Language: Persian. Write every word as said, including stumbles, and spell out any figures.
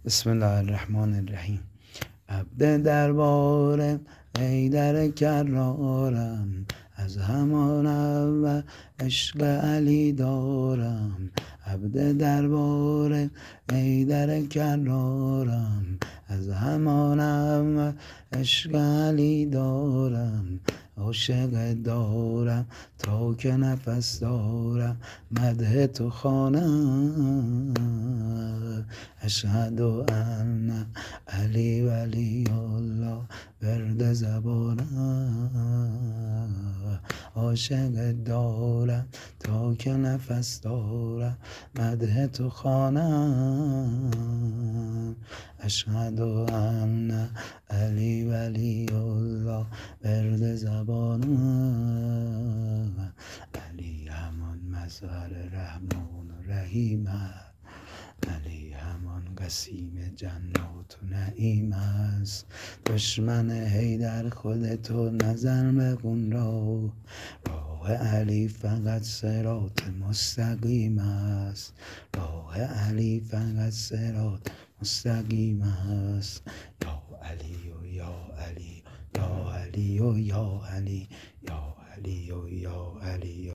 بسم الله الرحمن الرحیم. عبد دربارم ای در کرارم، از همان اول عشق علی دارم. عبد دربارم ای در کرارم، از همان اول عشق علی دارم. عاشق دارم تا که نفس دارم، مدح تو خوانم. اشهد ان علی ولی الله ورد زبانم. عاشق دارم تا که نفس دارم، مدح تو خوانم. اشهد ان علی ولی الله ورد زبانم. علی همان مظهر رحمان و رحیم است، علی همان قسیم جنات و نعیم است. دشمن حیدر خود تو نظر بکن راه، راه علی فقط صراط مستقیم است. راه علی فقط صراط مستقیم است. یا علی و یا علی، یا علی و یا علی، یا علی و یا علی.